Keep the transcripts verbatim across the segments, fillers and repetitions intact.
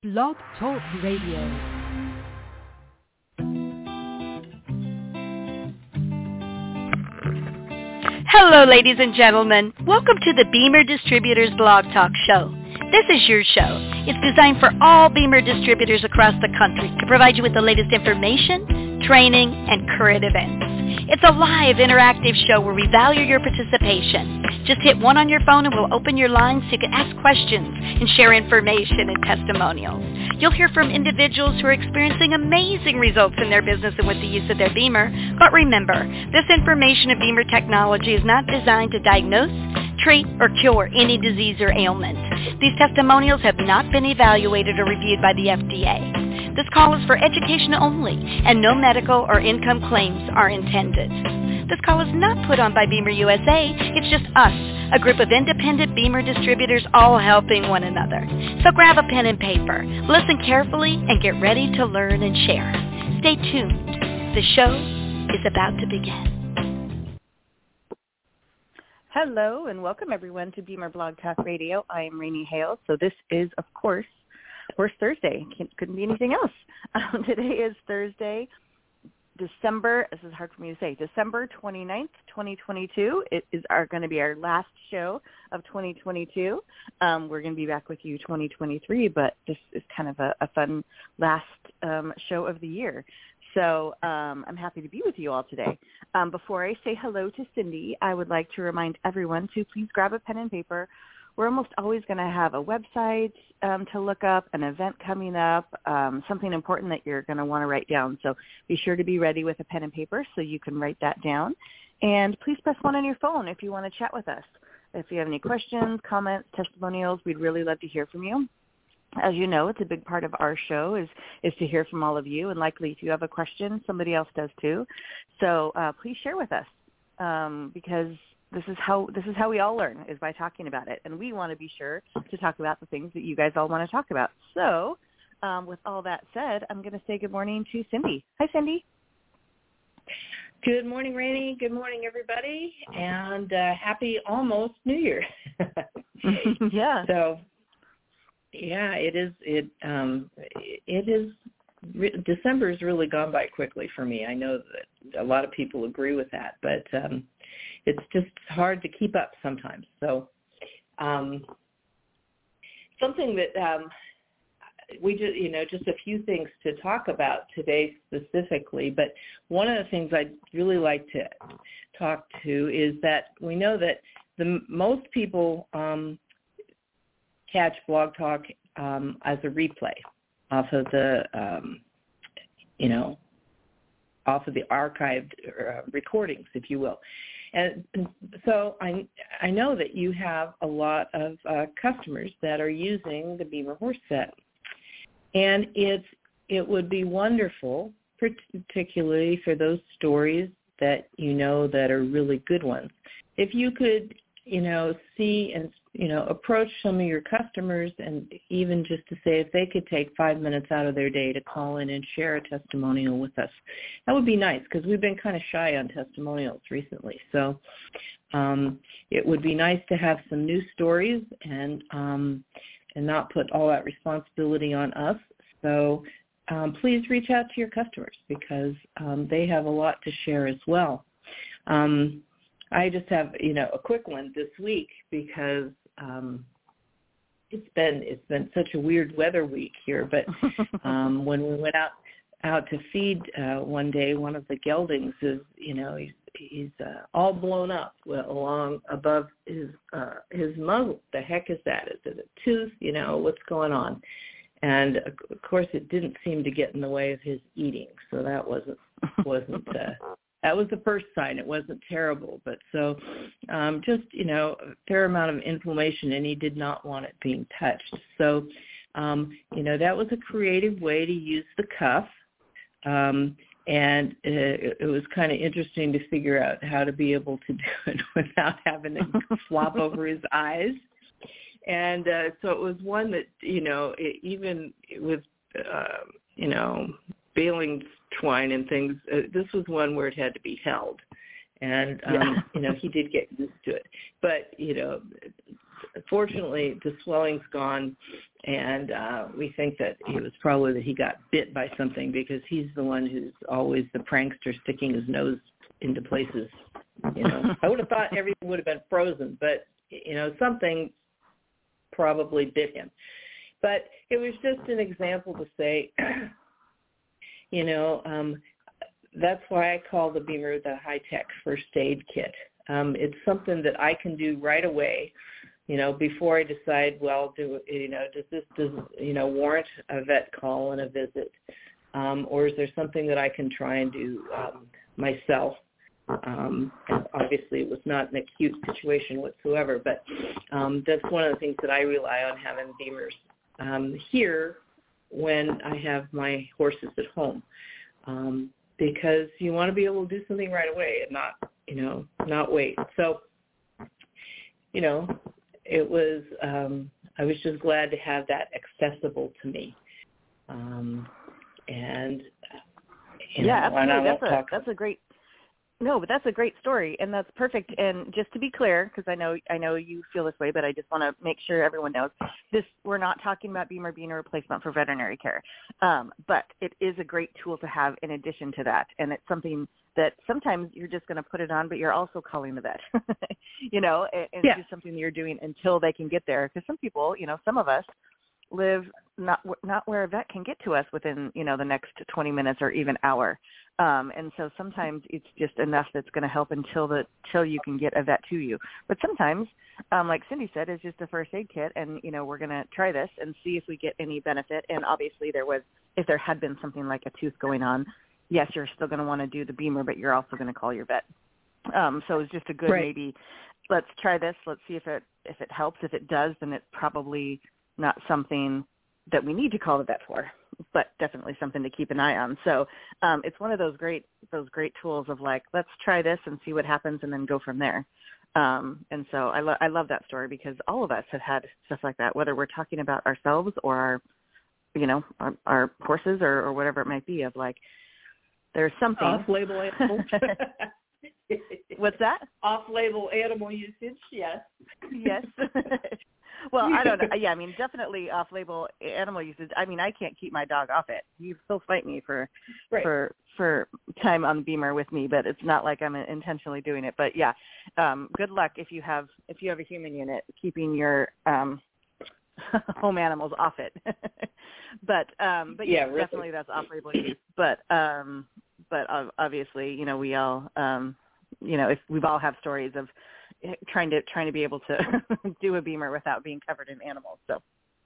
Blog Talk Radio. Hello, ladies and gentlemen. Welcome to the Beamer Distributors Blog Talk Show. This is your show. It's designed for all Beamer distributors across the country to provide you with the latest information, training, and current events. It's a live, interactive show where we value your participation. Just hit one on your phone and we'll open your lines so you can ask questions and share information and testimonials. You'll hear from individuals who are experiencing amazing results in their business and with the use of their Beamer. But remember, this information of Beamer technology is not designed to diagnose, treat, or cure any disease or ailment. These testimonials have not been evaluated or reviewed by the F D A. This call is for education only, and no medical or income claims are intended. This call is not put on by Beamer U S A. It's just us, a group of independent Beamer distributors all helping one another. So grab a pen and paper, listen carefully, and get ready to learn and share. Stay tuned. The show is about to begin. Hello, and welcome everyone to Beamer Blog Talk Radio. I am Rainey Hale. So this is, of course, Horse Thursday. Couldn't be anything else. Um, today is Thursday, December, this is hard for me to say, December twenty-ninth, twenty twenty-two. It is our, going to be our last show of twenty twenty-two. Um, we're going to be back with you twenty twenty-three, but this is kind of a, a fun last um, show of the year. So um, I'm happy to be with you all today. Um, before I say hello to Cindy, I would like to remind everyone to please grab a pen and paper. We're almost always going to have a website um, to look up, an event coming up, um, something important that you're going to want to write down. So be sure to be ready with a pen and paper so you can write that down. And please press one on your phone if you want to chat with us. If you have any questions, comments, testimonials, we'd really love to hear from you. As you know, it's a big part of our show is, is to hear from all of you. And likely if you have a question, somebody else does too. So uh, please share with us um, because This is how this is how we all learn, is by talking about it. And we want to be sure to talk about the things that you guys all want to talk about. So um, with all that said, I'm going to say good morning to Cindy. Hi, Cindy. Good morning, Rainey. Good morning, everybody. And uh, happy almost New Year. Yeah. So, yeah, it is. It um, it is. December has really gone by quickly for me. I know that a lot of people agree with that, but um, it's just hard to keep up sometimes. So um, something that um, we just, you know, just a few things to talk about today specifically, but one of the things I'd really like to talk to is that we know that the most people um, catch Blog Talk um, as a replay off of the, um, you know, off of the archived uh, recordings, if you will. And so I I know that you have a lot of uh, customers that are using the Beamer Horse Set. And it's, it would be wonderful, particularly for those stories that you know that are really good ones, if you could, you know, see and, you know, approach some of your customers and even just to say if they could take five minutes out of their day to call in and share a testimonial with us. That would be nice because we've been kind of shy on testimonials recently. So um, it would be nice to have some new stories and um, and not put all that responsibility on us. So um, please reach out to your customers because um, they have a lot to share as well. Um, I just have, you know, a quick one this week because um, it's been it's been such a weird weather week here. But um, when we went out out to feed uh, one day, one of the geldings is, you know, he's he's uh, all blown up along above his uh, his muzzle. The heck is that? Is it a tooth? You know, what's going on? And of course, it didn't seem to get in the way of his eating, so that wasn't wasn't. Uh, That was the first sign. It wasn't terrible, but so um, just, you know, a fair amount of inflammation, and he did not want it being touched. So, um, you know, that was a creative way to use the cuff, um, and it, it was kind of interesting to figure out how to be able to do it without having to flop over his eyes. And uh, so it was one that, you know, it, even with, uh, you know, baling twine and things, uh, this was one where it had to be held. And, um, yeah. you know, he did get used to it. But, you know, fortunately, the swelling's gone, And uh, we think that it was probably that he got bit by something because he's the one who's always the prankster sticking his nose into places. You know, I would have thought everything would have been frozen, but, you know, something probably bit him. But it was just an example to say, you know, um, that's why I call the Beamer the high-tech first aid kit. Um, it's something that I can do right away, you know, before I decide, well, do you know, does this, does, you know, warrant a vet call and a visit? Um, or is there something that I can try and do um, myself? Um, and obviously, it was not an acute situation whatsoever, but um, that's one of the things that I rely on having Beamers um, here when I have my horses at home, um, because you want to be able to do something right away and not, you know, not wait. So, you know, it was, um, I was just glad to have that accessible to me. Um, and, you yeah, know, absolutely. and That's a, talk- that's a great, no, but that's a great story, and that's perfect. And just to be clear, because I know I know you feel this way, but I just want to make sure everyone knows this: we're not talking about Beamer being a replacement for veterinary care, um, but it is a great tool to have in addition to that. And it's something that sometimes you're just going to put it on, but you're also calling the vet, you know, and, and yeah. it's just something that you're doing until they can get there. Because some people, you know, some of us live not not where a vet can get to us within, you know, the next twenty minutes or even hour. Um, and so sometimes it's just enough that's going to help until the till you can get a vet to you. But sometimes, um, like Cindy said, it's just a first aid kit, and you know we're going to try this and see if we get any benefit. And obviously, there was if there had been something like a tooth going on, yes, you're still going to want to do the Beamer, but you're also going to call your vet. Um, so it's just a good right. maybe. Let's try this. Let's see if it if it helps. If it does, then it's probably not something that we need to call the vet for, but definitely something to keep an eye on. So um, it's one of those great those great tools of like, let's try this and see what happens and then go from there. Um, and so I, lo- I love that story because all of us have had stuff like that, whether we're talking about ourselves or our, you know, our, our horses or, or whatever it might be of like, there's something. Off-label animals. What's that? Off-label animal usage, yes. Yes. Well, I don't know. Yeah, I mean, definitely off-label animal usage. I mean, I can't keep my dog off it. He still fight me for right. for for time on Beamer with me, but it's not like I'm intentionally doing it. But yeah, um, good luck if you have if you have a human unit keeping your um, home animals off it. but um, but yeah, yeah really. definitely that's off-label use. But um, but obviously, you know, we all um, you know, if we've all have stories of trying to trying to be able to do a Beamer without being covered in animals. So,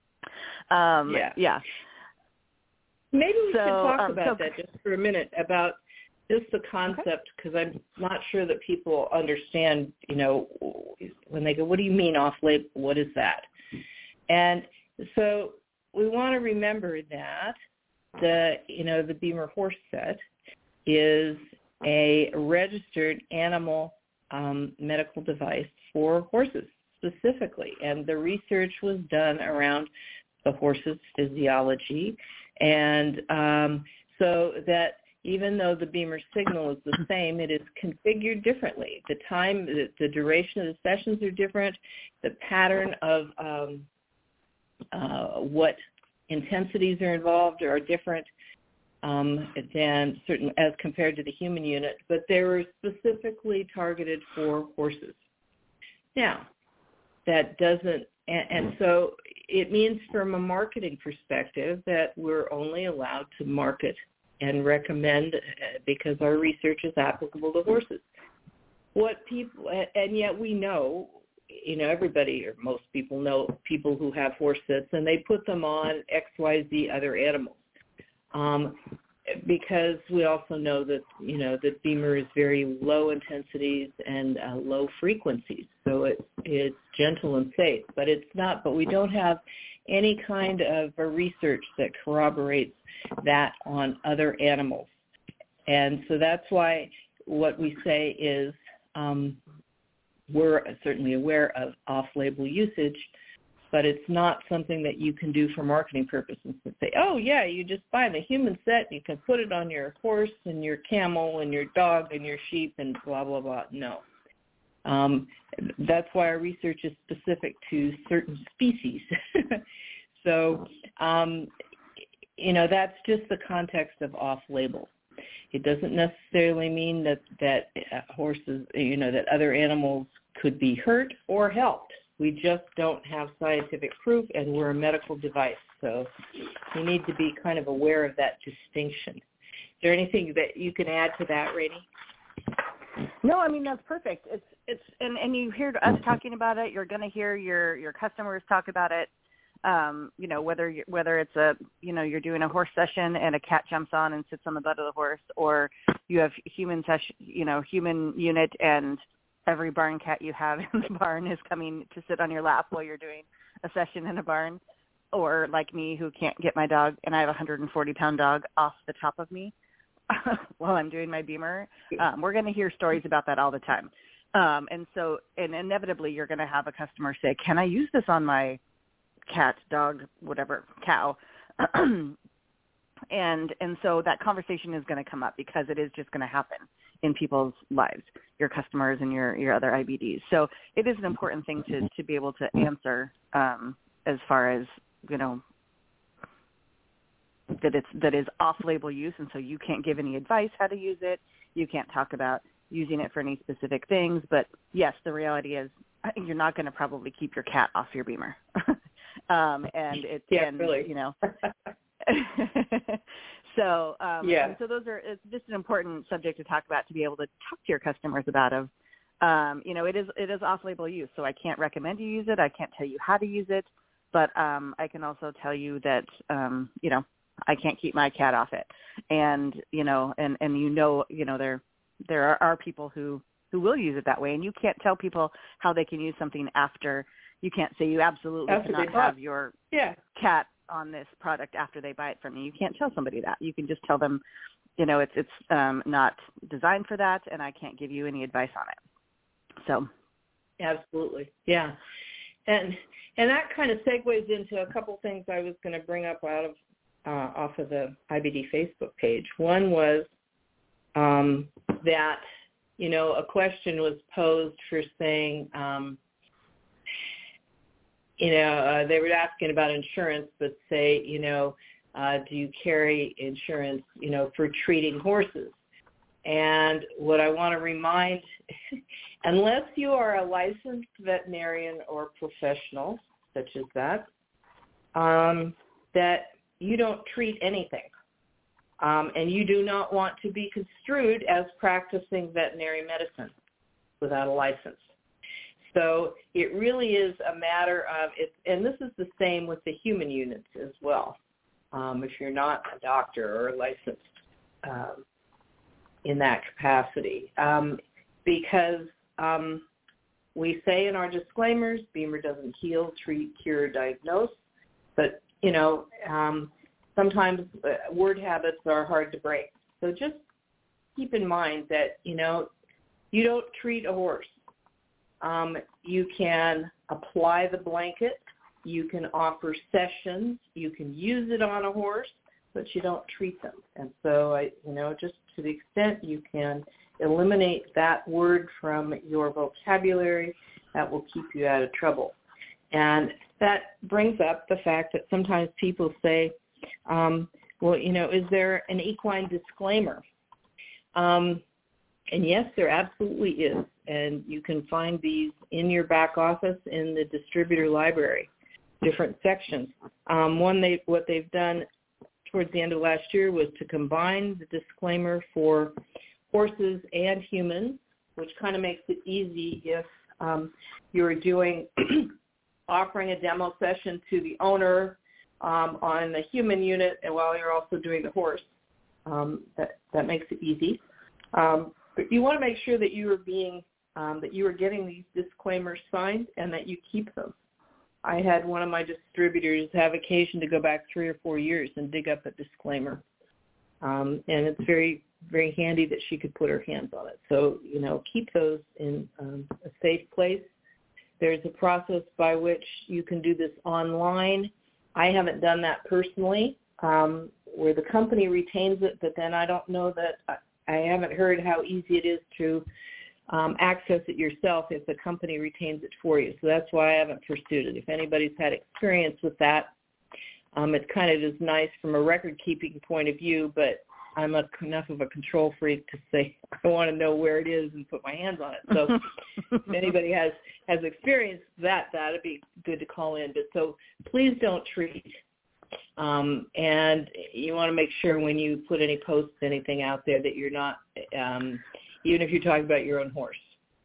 um, yeah, yeah. Maybe we so, should talk um, about so, that just for a minute about just the concept because okay. I'm not sure that people understand. You know, when they go, "What do you mean off-label? What is that?" And so we want to remember that the you know the Beamer horse set is a registered animal Um, medical device for horses specifically. And the research was done around the horse's physiology. And um, so that even though the Beamer signal is the same, it is configured differently. The time, the, the duration of the sessions are different. The pattern of um, uh, what intensities are involved are different. Um, than certain as compared to the human unit, but they were specifically targeted for horses. Now, that doesn't, and, and so it means from a marketing perspective that we're only allowed to market and recommend uh, because our research is applicable to horses. What people, and yet we know, you know, everybody or most people know people who have horse sits and they put them on X Y Z other animals. Um, because we also know that, you know, that Beamer is very low intensities and uh, low frequencies. So it's, it's gentle and safe, but it's not, but we don't have any kind of a research that corroborates that on other animals. And so that's why what we say is um, we're certainly aware of off-label usage, but it's not something that you can do for marketing purposes and say, oh, yeah, you just buy the human set, you can put it on your horse and your camel and your dog and your sheep and blah, blah, blah. No. Um, that's why our research is specific to certain species. So, um, you know, that's just the context of off-label. It doesn't necessarily mean that, that horses, you know, that other animals could be hurt or helped. We just don't have scientific proof, and we're a medical device. So you need to be kind of aware of that distinction. Is there anything that you can add to that, Rainey? No, I mean, that's perfect. It's, it's, and, and you hear us talking about it. You're going to hear your, your customers talk about it. Um, you know, whether you, whether it's a, you know, you're doing a horse session and a cat jumps on and sits on the butt of the horse, or you have human session, you know, human unit, and every barn cat you have in the barn is coming to sit on your lap while you're doing a session in a barn, or like me, who can't get my dog, and I have a one hundred forty pound dog, off the top of me while I'm doing my BEMER. Um, we're going to hear stories about that all the time. Um, and so, and inevitably you're going to have a customer say, can I use this on my cat, dog, whatever, cow? and and so that conversation is going to come up, because it is just going to happen in people's lives, your customers and your, your other I B Ds. So it is an important thing to, to be able to answer um, as far as, you know, that it's that is off-label use, and so you can't give any advice how to use it. You can't talk about using it for any specific things. But yes, the reality is you're not going to probably keep your cat off your BEMER. um, and it's yeah, and, really. you know. so um, yeah. and so those are it's just an important subject to talk about, to be able to talk to your customers about. Of um, you know, it is it is off-label use, so I can't recommend you use it. I can't tell you how to use it, but um, I can also tell you that um, you know, I can't keep my cat off it. And, you know, and, and you know, you know, there there are, are people who, who will use it that way, and you can't tell people how they can use something after. You can't say you absolutely after cannot have your yeah. cat on this product after they buy it from you. You can't tell somebody that. You can just tell them, you know, it's it's um, not designed for that, and I can't give you any advice on it. So, absolutely, yeah, and and that kind of segues into a couple things I was going to bring up out of uh, off of the I B D Facebook page. One was um, that, you know, a question was posed for saying, um, you know, uh, they were asking about insurance, but say, you know, uh, do you carry insurance, you know, for treating horses? And what I want to remind, unless you are a licensed veterinarian or professional, such as that, um, that you don't treat anything. Um, and you do not want to be construed as practicing veterinary medicine without a license. So it really is a matter of, it, and this is the same with the human units as well. Um, if you're not a doctor or licensed um, in that capacity. Um, because um, we say in our disclaimers, BEMER doesn't heal, treat, cure, diagnose, but, you know, um, sometimes uh, word habits are hard to break. So just keep in mind that, you know, you don't treat a horse. Um, you can apply the blanket. You can offer sessions. You can use it on a horse, but you don't treat them. And so, I, you know, just to the extent you can eliminate that word from your vocabulary, that will keep you out of trouble. And that brings up the fact that sometimes people say, um, well, you know, is there an equine disclaimer? Um, and yes, there absolutely is. And you can find these in your back office in the distributor library, different sections. Um, one, they what they've done towards the end of last year was to combine the disclaimer for horses and humans, which kind of makes it easy if um, you're doing offering a demo session to the owner um, on the human unit, and while you're also doing the horse. Um, that that makes it easy. Um, but you want to make sure that you are being um, that you are getting these disclaimers signed and that you keep them. I had one of my distributors have occasion to go back three or four years and dig up a disclaimer, um, and it's very very handy that she could put her hands on it. So you know, keep those in um, a safe place. There's a process by which you can do this online. I haven't done that personally, um, where the company retains it, but then I don't know that I, I haven't heard how easy it is to um, access it yourself if the company retains it for you. So that's why I haven't pursued it. If anybody's had experience with that, Um, it kind of is nice from a record-keeping point of view, but I'm a, enough of a control freak to say I want to know where it is and put my hands on it. So if anybody has, has experienced that, that would be good to call in. But so please don't treat. Um, and you want to make sure when you put any posts, anything out there, that you're not, um, even if you're talking about your own horse,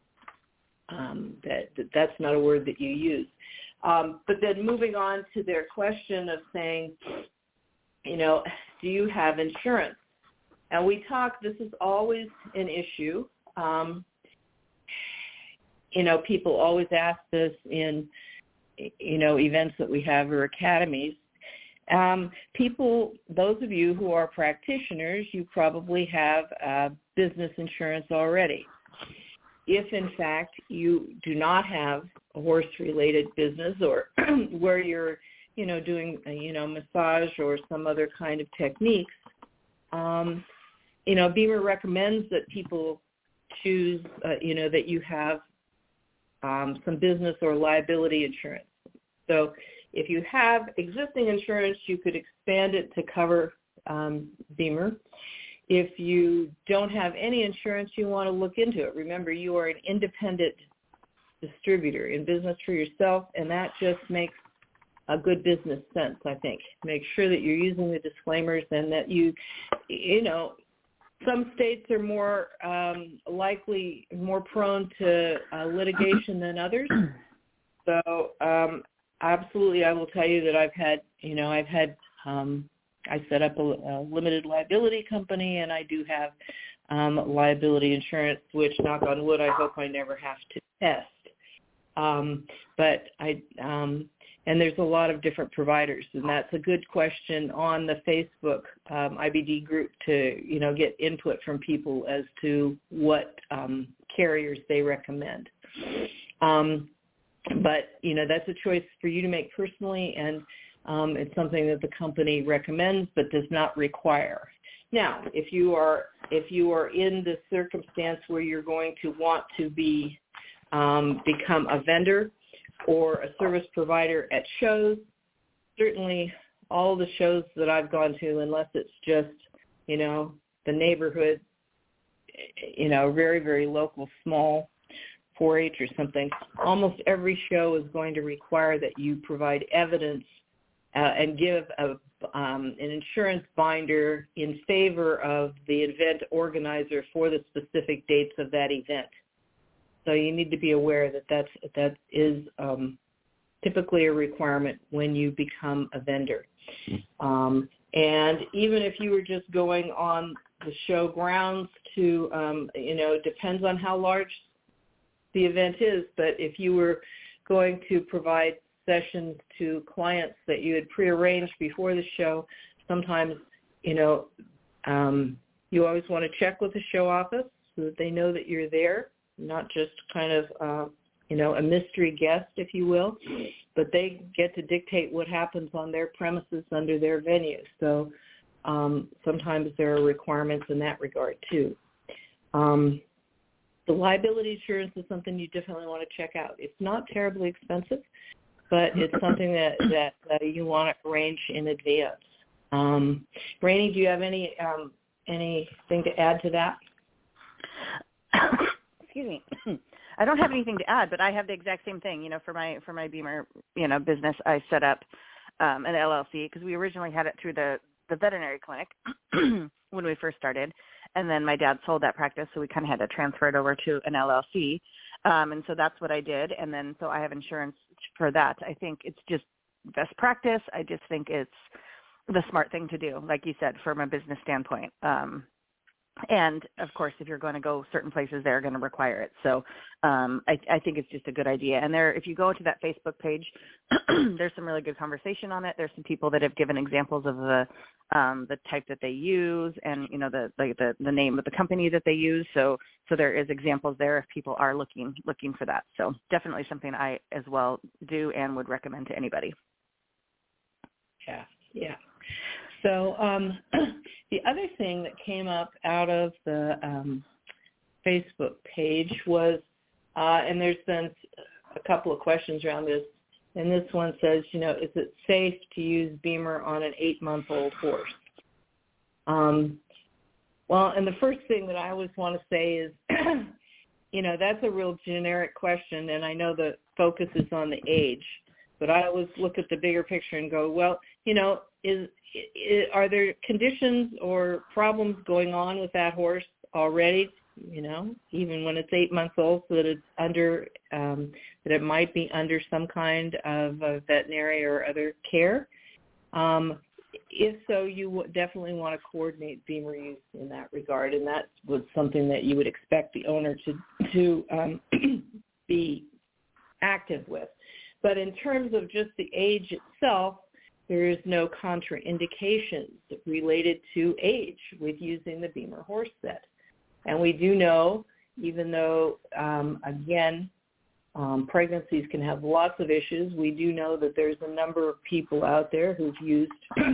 um, that, that that's not a word that you use. Um, but then moving on to their question of saying, you know, do you have insurance? And we talk, this is always an issue. Um, you know, people always ask this in, you know, events that we have or academies. Um, people, those of you who are practitioners, you probably have uh, business insurance already. If, in fact, you do not have a horse-related business or where you're, you know, doing, you know, massage or some other kind of techniques, um, you know, BEMER recommends that people choose, uh, you know, that you have um, some business or liability insurance. So if you have existing insurance, you could expand it to cover um, BEMER. If you don't have any insurance, you want to look into it. Remember, you are an independent distributor in business for yourself, and that just makes a good business sense, I think. Make sure that you're using the disclaimers and that you, you know, some states are more um, likely, more prone to uh, litigation than others. So um, absolutely, I will tell you that I've had, you know, I've had, um, I set up a, a limited liability company, and I do have um, liability insurance, which, knock on wood, I hope I never have to test. Um, but I, um, and there's a lot of different providers, and that's a good question on the Facebook um, I B D group to, you know, get input from people as to what um, carriers they recommend. Um, but, you know, that's a choice for you to make personally, and um, it's something that the company recommends but does not require. Now, if you are if you are in the circumstance where you're going to want to be um, become a vendor or a service provider at shows, certainly all the shows that I've gone to, unless it's just, you know, the neighborhood, you know, very, very local, small four H or something, almost every show is going to require that you provide evidence uh, and give a, um, an insurance binder in favor of the event organizer for the specific dates of that event. So you need to be aware that that's, that is um, typically a requirement when you become a vendor. Um, and even if you were just going on the show grounds to, um, you know, it depends on how large the event is, but if you were going to provide sessions to clients that you had prearranged before the show, sometimes, you know, um, you always want to check with the show office so that they know that you're there, not just kind of, uh, you know, a mystery guest, if you will, but they get to dictate what happens on their premises under their venue. So um, sometimes there are requirements in that regard, too. Um, the liability insurance is something you definitely want to check out. It's not terribly expensive, but it's something that, that, that you want to arrange in advance. Um, Rainey, do you have any um, anything to add to that? Excuse me. I don't have anything to add, but I have the exact same thing. You know, for my for my BEMER, you know, business, I set up um, an L L C because we originally had it through the, the veterinary clinic when we first started, and then my dad sold that practice, so we kind of had to transfer it over to an L L C, um, and so that's what I did, and then so I have insurance for that. I think it's just best practice. I just think it's the smart thing to do, like you said, from a business standpoint. Um, And, of course, if you're going to go certain places, they're going to require it. So um, I, I think it's just a good idea. And there, if you go to that Facebook page, there's some really good conversation on it. There's some people that have given examples of the um, the type that they use and, you know, the, like the the name of the company that they use. So so there is examples there if people are looking looking for that. So definitely something I as well do and would recommend to anybody. Yeah, yeah. So um, the other thing that came up out of the um, Facebook page was, uh, and there's been a couple of questions around this, And this one says, you know, is it safe to use Beamer on an eight-month-old horse? Um, well, and the first thing that I always want to say is, you know, that's a real generic question, and I know the focus is on the age, but I always look at the bigger picture and go, well, you know, is, is are there conditions or problems going on with that horse already, you know, even when it's eight months old, so that it's under, um, that it might be under some kind of uh, veterinary or other care? Um, if so, you w- definitely want to coordinate Beamer use in that regard, and that was something that you would expect the owner to, to um, be active with. But in terms of just the age itself, there is no contraindications related to age with using the Beamer horse set. And we do know, even though, um, again, um, pregnancies can have lots of issues, we do know that there's a number of people out there who've used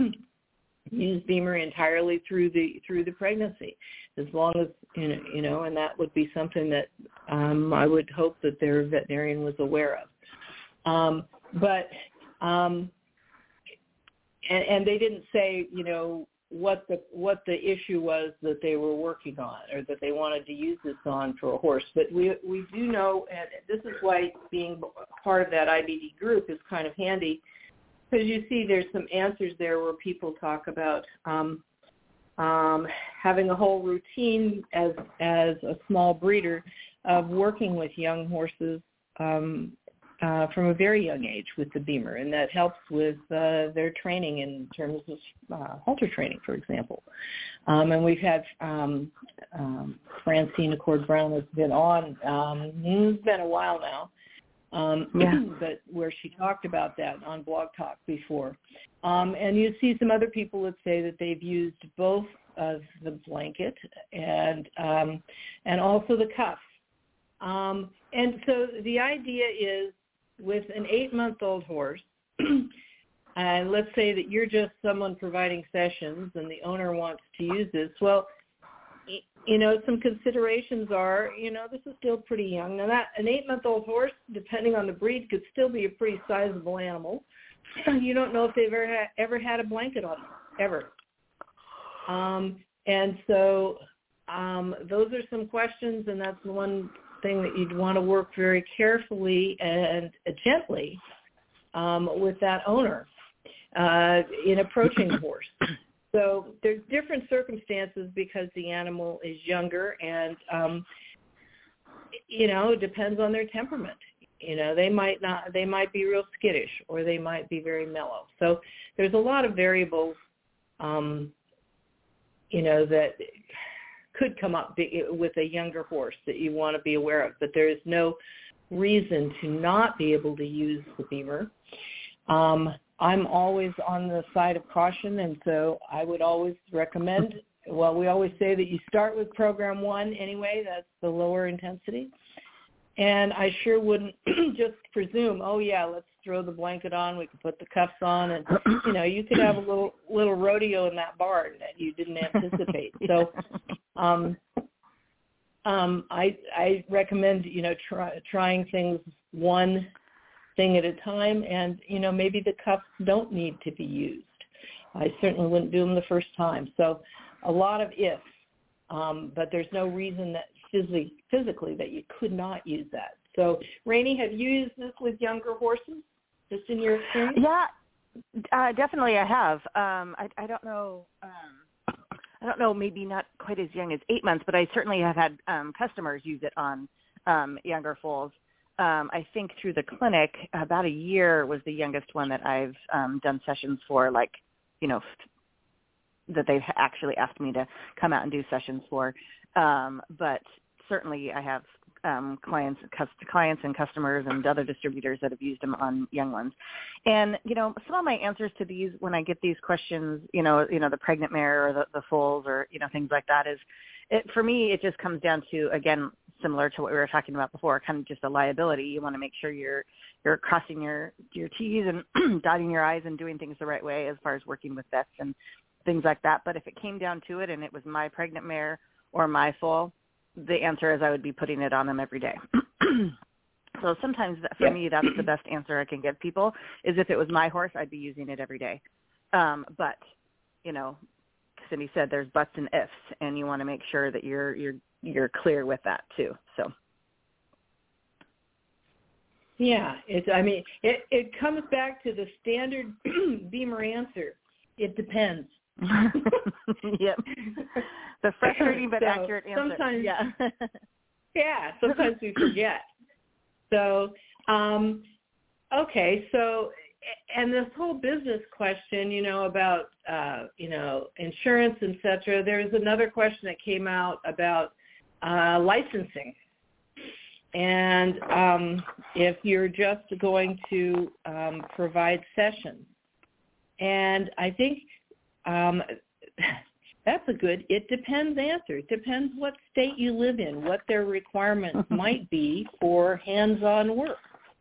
used Beamer entirely through the through the pregnancy, as long as, you know, you know and that would be something that um, I would hope that their veterinarian was aware of. Um, but, um, and, and they didn't say, you know, what the what the issue was that they were working on or that they wanted to use this on for a horse. But we we do know, and this is why being part of that I B D group is kind of handy, because you see there's some answers there where people talk about um, um, having a whole routine as as a small breeder of working with young horses um, Uh, from a very young age with the Beamer, and that helps with uh, their training in terms of uh, halter training, for example. Um, and we've had um, um, Francine Accord Brown has been on, um, it's been a while now, um, yeah. but where she talked about that on Blog Talk before. Um, and you see some other people that say that they've used both of the blanket and um, and also the cuff. Um, and so the idea is, with an eight-month-old horse, and let's say that you're just someone providing sessions and the owner wants to use this, well, you know, some considerations are, you know, this is still pretty young. Now, that an eight-month-old horse, depending on the breed, could still be a pretty sizable animal. You don't know if they've ever had, ever had a blanket on them, ever. Um, and so um, those are some questions, and that's one thing that you'd want to work very carefully and gently um, with that owner uh, in approaching the horse. So there's different circumstances because the animal is younger, and um, you know, it depends on their temperament. You know, they might not, they might be real skittish, or they might be very mellow. So there's a lot of variables, um, you know, that could come up with a younger horse that you want to be aware of, but there is no reason to not be able to use the Beamer. Um, I'm always on the side of caution, and so I would always recommend, well, we always say that you start with program one anyway, that's the lower intensity, and I sure wouldn't just presume, oh yeah, let's throw the blanket on, we can put the cuffs on, and, you know, you could have a little little rodeo in that barn that you didn't anticipate. So um, um, I, I recommend, you know, try, trying things one thing at a time, and, you know, maybe the cuffs don't need to be used. I certainly wouldn't do them the first time. So a lot of ifs, um, but there's no reason that physically, physically that you could not use that. So, Rainey, have you used this with younger horses, just in your experience? Yeah, uh, definitely I have. Um, I, I don't know, um, I don't know, maybe not quite as young as eight months, but I certainly have had um, customers use it on um, younger foals. Um, I think through the clinic, about a year was the youngest one that I've um, done sessions for, like, you know, that they've actually asked me to come out and do sessions for. Um, but certainly I have um, clients, clients and customers and other distributors that have used them on young ones. And, you know, some of my answers to these, when I get these questions, you know, you know, the pregnant mare or the, the foals or, you know, things like that is, it, for me, it just comes down to, again, similar to what we were talking about before, kind of just a liability. You want to make sure you're, you're crossing your, your T's and dotting your I's and doing things the right way as far as working with vets and things like that. But if it came down to it and it was my pregnant mare or my foal, the answer is I would be putting it on them every day. So sometimes that, for yep. me, that's the best answer I can give people is if it was my horse, I'd be using it every day. Um, but, you know, Cindy said there's buts and ifs, and you want to make sure that you're you're you're clear with that too. So. Yeah, it's. I mean, it it comes back to the standard Beamer answer. It depends. Yep. The frustrating but so accurate answer. Sometimes, yeah. yeah. Sometimes we forget. So, um, okay. So, and this whole business question, you know, about uh, you know insurance, et cetera. There's another question that came out about uh, licensing. And um, if you're just going to um, provide sessions. And I think um, that's a good it depends answer. It depends what state you live in, what their requirements might be for hands-on work.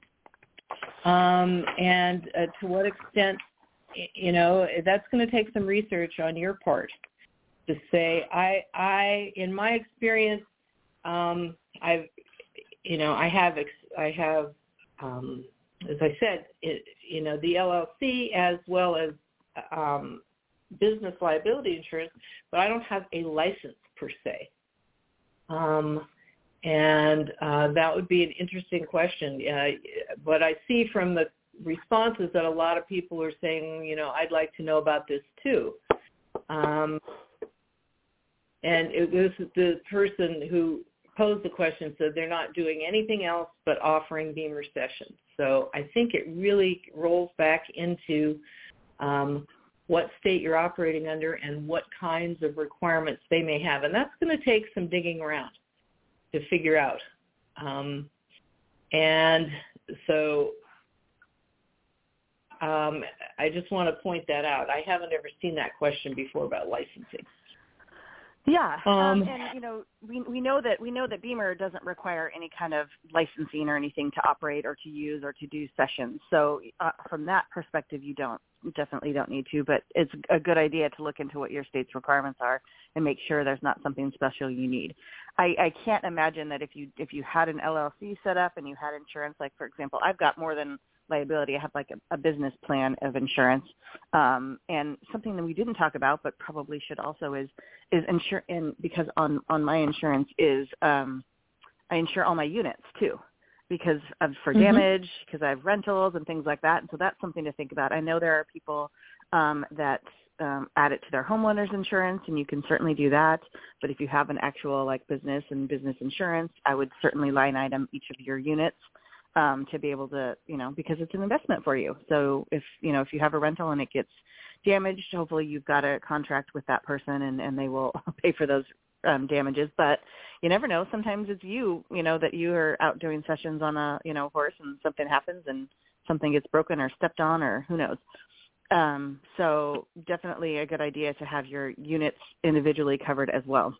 Um, and uh, to what extent, you know, that's going to take some research on your part to say, I, I in my experience, um, I've You know, I have, I have, um, as I said, it, you know, the L L C as well as um, business liability insurance, but I don't have a license per se. Um, and uh, that would be an interesting question. Uh, but I see from the responses that a lot of people are saying, you know, I'd like to know about this too. Um, and it was the person who posed the question, so they're not doing anything else but offering Beamer sessions. So I think it really rolls back into um, what state you're operating under and what kinds of requirements they may have. And that's going to take some digging around to figure out. Um, and so um, I just want to point that out. I haven't ever seen that question before about licensing. Yeah, um, um, and you know, we we know that we know that Beamer doesn't require any kind of licensing or anything to operate or to use or to do sessions. So uh, from that perspective, you don't you definitely don't need to. But it's a good idea to look into what your state's requirements are and make sure there's not something special you need. I, I can't imagine that if you if you had an L L C set up and you had insurance, like for example, I've got more than liability. I have like a, a business plan of insurance, um, and something that we didn't talk about, but probably should also is is insure. And because on on my insurance is um, I insure all my units too, because of for mm-hmm. damage, because I have rentals and things like that. And so that's something to think about. I know there are people um, that um, add it to their homeowners insurance, and you can certainly do that. But if you have an actual like business and business insurance, I would certainly line item each of your units. Um, to be able to, you know, because it's an investment for you. So if, you know, if you have a rental and it gets damaged, hopefully you've got a contract with that person and, and they will pay for those um, damages. But you never know. Sometimes it's you, you know, that you are out doing sessions on a, you know, horse and something happens and something gets broken or stepped on or who knows. Um, so definitely a good idea to have your units individually covered as well.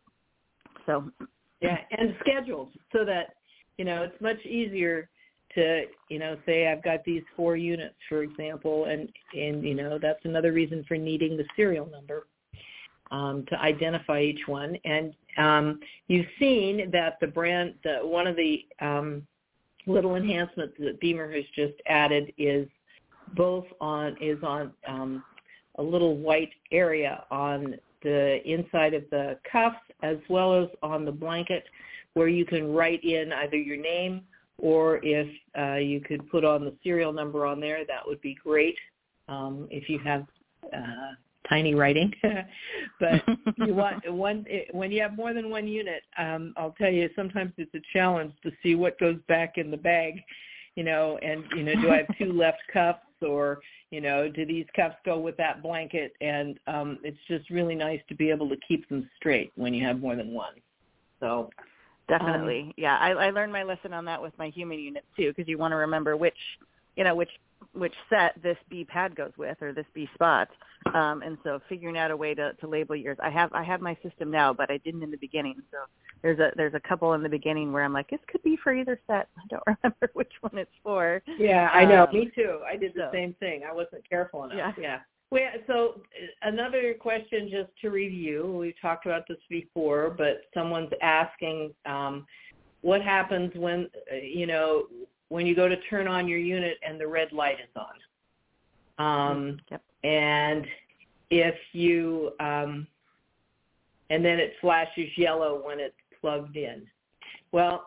So yeah, and scheduled so that, you know, it's much easier to, you know, say I've got these four units, for example, and, and you know, that's another reason for needing the serial number um, to identify each one. And um, you've seen that the brand, the, one of the um, little enhancements that Beamer has just added is both on, is on um, a little white area on the inside of the cuffs as well as on the blanket where you can write in either your name or if uh, you could put on the serial number on there, that would be great um, if you have uh, tiny writing. But you want one when you have more than one unit, um, I'll tell you, sometimes it's a challenge to see what goes back in the bag, you know, and, you know, do I have two left cuffs or, you know, do these cuffs go with that blanket? And um, it's just really nice to be able to keep them straight when you have more than one. So definitely. Um, yeah. I, I learned my lesson on that with my human units too, because you want to remember which, you know, which, which set this B pad goes with or this B spot. Um, and so figuring out a way to, to label yours. I have, I have my system now, but I didn't in the beginning. So there's a, there's a couple in the beginning where I'm like, this could be for either set. I don't remember which one it's for. Yeah, I know. Um, Me too. I did the so. same thing. I wasn't careful enough. Yeah. yeah. Well, so another question just to review, we've talked about this before, but someone's asking um, what happens when, uh, you know, when you go to turn on your unit and the red light is on. Um, yep. And if you, um, and then it flashes yellow when it's plugged in. Well,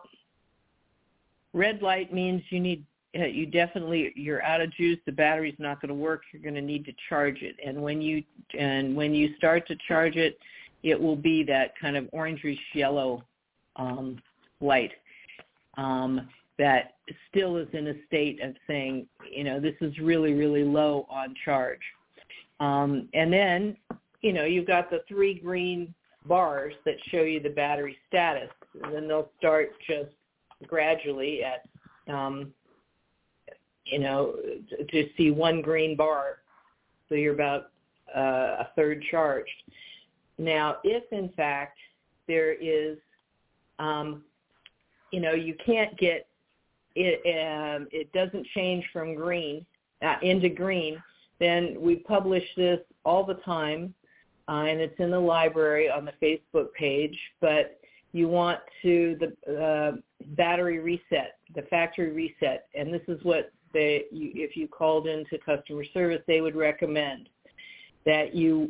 red light means you need, you definitely, you're out of juice, the battery's not going to work, you're going to need to charge it. And when you, and when you start to charge it, it will be that kind of orangish yellow um, light um, that still is in a state of saying, you know, this is really, really low on charge. Um, and then, you know, you've got the three green bars that show you the battery status. And then they'll start just gradually at, um, you know, to see one green bar. So you're about uh, a third charged. Now, if in fact there is, um, you know, you can't get it, um, it doesn't change from green uh, into green, then we publish this all the time, uh, and it's in the library on the Facebook page, but you want to, the uh, battery reset, the factory reset, and this is what they, you, if you called into customer service, they would recommend that you,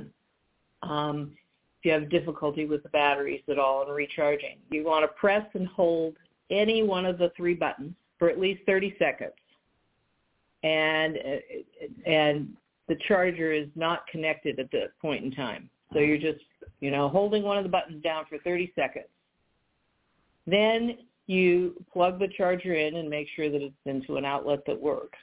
um, if you have difficulty with the batteries at all and recharging, you want to press and hold any one of the three buttons for at least thirty seconds. And and the charger is not connected at that point in time. So you're just, you know, holding one of the buttons down for thirty seconds. Then you plug the charger in and make sure that it's into an outlet that works.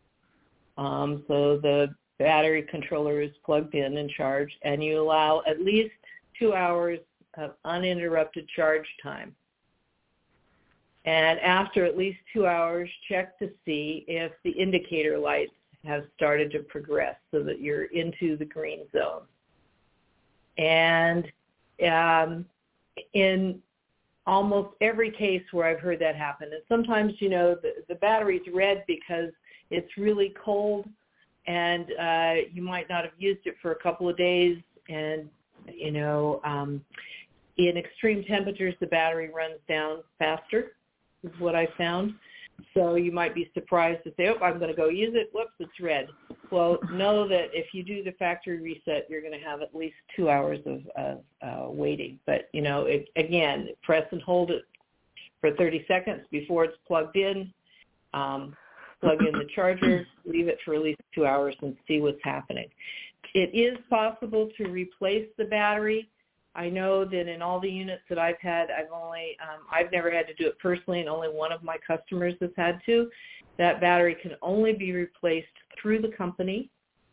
Um, so the battery controller is plugged in and charged, and you allow at least two hours of uninterrupted charge time. And after at least two hours, check to see if the indicator lights have started to progress so that you're into the green zone. And um, in almost every case where I've heard that happen, and sometimes, you know, the, the battery's red because it's really cold and uh, you might not have used it for a couple of days, and, you know, um, in extreme temperatures, the battery runs down faster, is what I found. So you might be surprised to say, oh, I'm going to go use it. Whoops, it's red. Well, know that if you do the factory reset, you're going to have at least two hours of, of uh, waiting. But, you know, it, again, press and hold it for thirty seconds before it's plugged in. Um, plug in the charger, leave it for at least two hours and see what's happening. It is possible to replace the battery. I know that in all the units that I've had, I've only, um, I've never had to do it personally, and only one of my customers has had to. That battery can only be replaced through the company.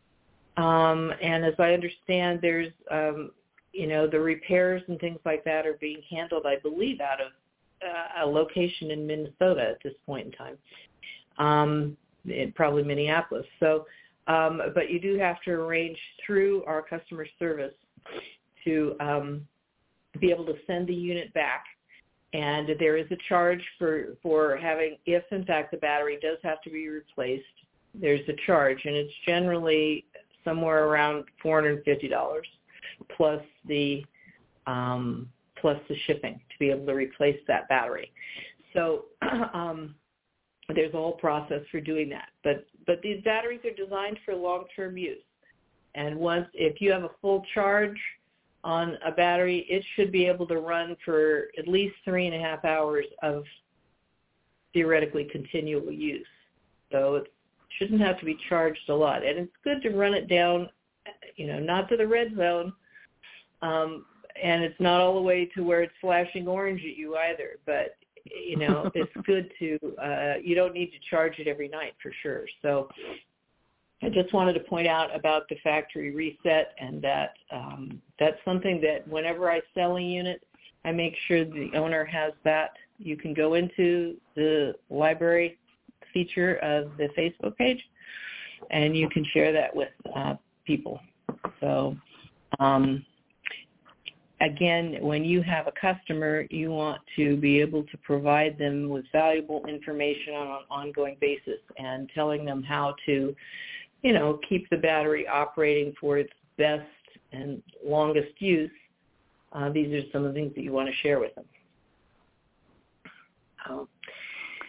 Um, and as I understand, there's, um, you know, the repairs and things like that are being handled, I believe, out of uh, a location in Minnesota at this point in time, um, in probably Minneapolis. So, um, but you do have to arrange through our customer service to um, be able to send the unit back. And there is a charge for, for having, if in fact the battery does have to be replaced, there's a charge, and it's generally somewhere around four hundred fifty dollars plus the um, plus the shipping to be able to replace that battery. So um, there's a whole process for doing that. But but these batteries are designed for long-term use, and once if you have a full charge on a battery, it should be able to run for at least three and a half hours of theoretically continual use. So it shouldn't have to be charged a lot. And it's good to run it down, you know, not to the red zone, um, and it's not all the way to where it's flashing orange at you either. But, you know, it's good to, uh, you don't need to charge it every night for sure. So I just wanted to point out about the factory reset, and that um, that's something that whenever I sell a unit, I make sure the owner has that. You can go into the library feature of the Facebook page, and you can share that with uh, people. So um, again, when you have a customer, you want to be able to provide them with valuable information on an ongoing basis, and telling them how to, you know, keep the battery operating for its best and longest use. Uh, these are some of the things that you want to share with them. Um,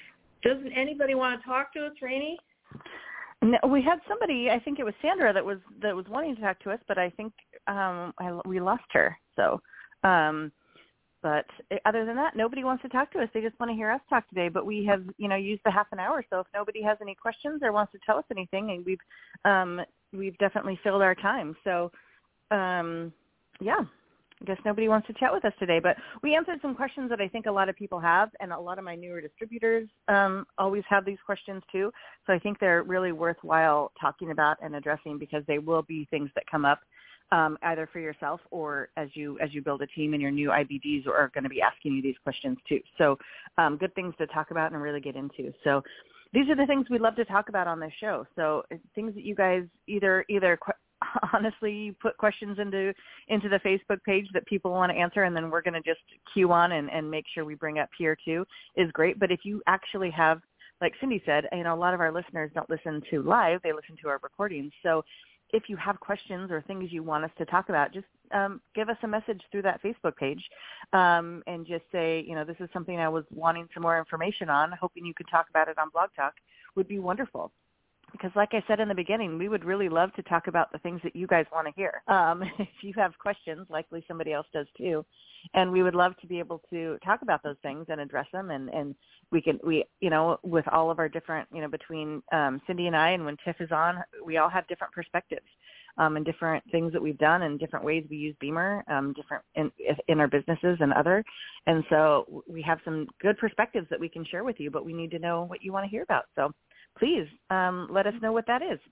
Doesn't anybody want to talk to us, Rainey? No, we had somebody, I think it was Sandra, that was that was wanting to talk to us, but I think um, I, we lost her. So, um, but other than that, nobody wants to talk to us. They just want to hear us talk today. But we have, you know, used the half an hour. So if nobody has any questions or wants to tell us anything, and we've um, we've definitely filled our time. So, um, yeah. I guess nobody wants to chat with us today, but we answered some questions that I think a lot of people have, and a lot of my newer distributors um, always have these questions too. So I think they're really worthwhile talking about and addressing, because they will be things that come up um, either for yourself or as you as you build a team, and your new I B Ds are going to be asking you these questions too. So um, good things to talk about and really get into. So these are the things we love to talk about on this show. So things that you guys either either – honestly put questions into into the Facebook page that people want to answer, and then we're going to just queue on and, and make sure we bring up here too, is great. But if you actually have, like Cindy said, you know, a lot of our listeners don't listen to live, they listen to our recordings. So if you have questions or things you want us to talk about, just um, give us a message through that Facebook page um, and just say, you know, this is something I was wanting some more information on, hoping you could talk about it on Blog Talk, would be wonderful. Because like I said in the beginning, we would really love to talk about the things that you guys want to hear. Um, if you have questions, likely somebody else does too. And we would love to be able to talk about those things and address them. And, and we can, we, you know, with all of our different, you know, between um, Cindy and I, and when Tiff is on, we all have different perspectives um, and different things that we've done and different ways we use Beamer, um, different in, in our businesses and other. And so we have some good perspectives that we can share with you, but we need to know what you want to hear about. So please um, let us know what that is.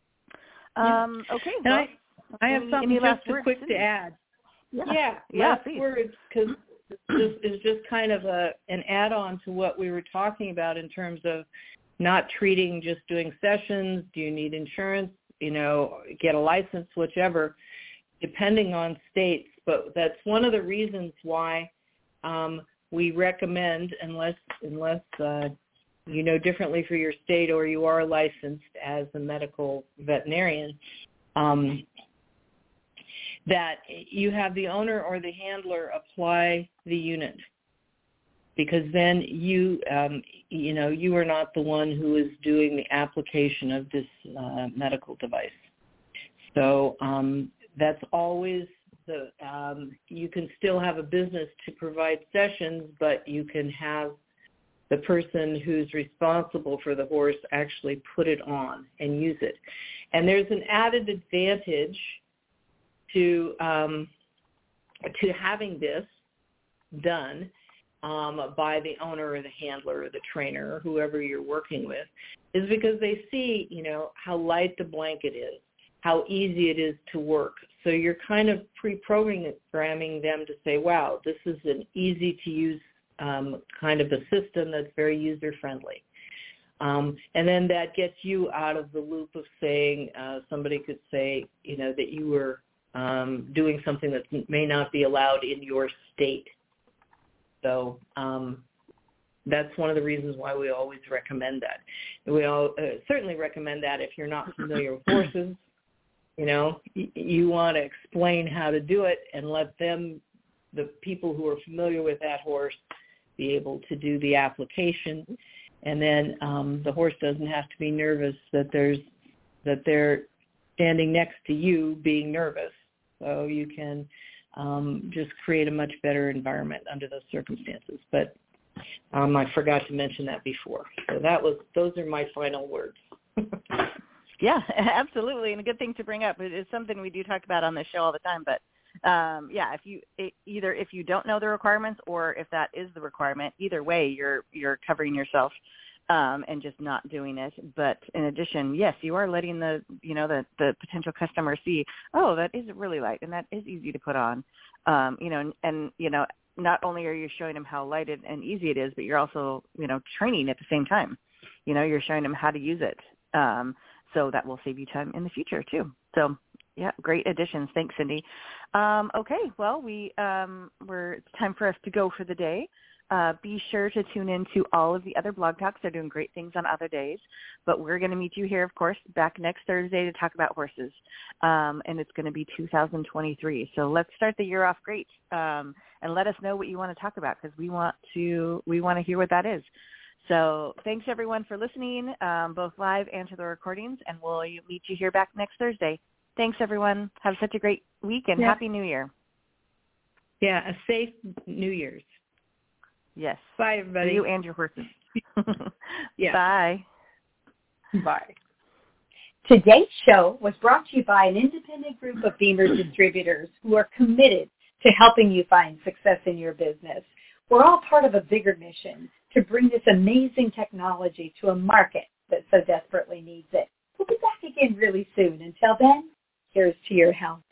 Um, okay. Well, I, I have any, something any just words, quick Cindy? to add. Yeah, yeah, yeah last please. words, because this is just kind of a an add-on to what we were talking about in terms of not treating just doing sessions. Do you need insurance? You know, get a license, whichever, depending on states. But that's one of the reasons why um, we recommend, unless unless uh, you know differently for your state or you are licensed as a medical veterinarian, um, that you have the owner or the handler apply the unit, because then you, um, you know, you are not the one who is doing the application of this uh, medical device. So um, that's always the, um, you can still have a business to provide sessions, but you can have the person who's responsible for the horse actually put it on and use it. And there's an added advantage to um, to having this done um, by the owner or the handler or the trainer or whoever you're working with, is because they see, you know, how light the blanket is, how easy it is to work. So you're kind of pre-programming them to say, wow, this is an easy-to-use um, kind of a system that's very user-friendly. Um, and then that gets you out of the loop of saying, uh, somebody could say, you know, that you were um, doing something that may not be allowed in your state. So um, that's one of the reasons why we always recommend that. We all, uh, certainly recommend that if you're not familiar with horses. You know, y- you want to explain how to do it and let them, the people who are familiar with that horse, be able to do the application. And then um, the horse doesn't have to be nervous that there's that they're standing next to you being nervous. So you can um, just create a much better environment under those circumstances. But um, I forgot to mention that before. So that was those are my final words. Yeah, absolutely, and a good thing to bring up. It's something we do talk about on the show all the time. But um, yeah, if you it, either if you don't know the requirements or if that is the requirement, either way, you're you're covering yourself um, and just not doing it. But in addition, yes, you are letting the you know the, the potential customer see, oh, that is really light and that is easy to put on. Um, you know, and, and you know, not only are you showing them how light and easy it is, but you're also you know training at the same time. You know, you're showing them how to use it. Um, So that will save you time in the future, too. So, yeah, great additions. Thanks, Cindy. Um, okay, well, we, um, we're, it's time for us to go for the day. Uh, be sure to tune in to all of the other blog talks. They're doing great things on other days. But we're going to meet you here, of course, back next Thursday to talk about horses. Um, and it's going to be two thousand twenty-three. So let's start the year off great. Um, and let us know what you want to talk about, because we want to we want to hear what that is. So thanks, everyone, for listening, um, both live and to the recordings, and we'll meet you here back next Thursday. Thanks, everyone. Have such a great week, and yeah. Happy New Year. Yeah, a safe New Year's. Yes. Bye, everybody. For you and your horses. yeah. Bye. Bye. Today's show was brought to you by an independent group of Beamer distributors who are committed to helping you find success in your business. We're all part of a bigger mission to bring this amazing technology to a market that so desperately needs it. We'll be back again really soon. Until then, here's to your health.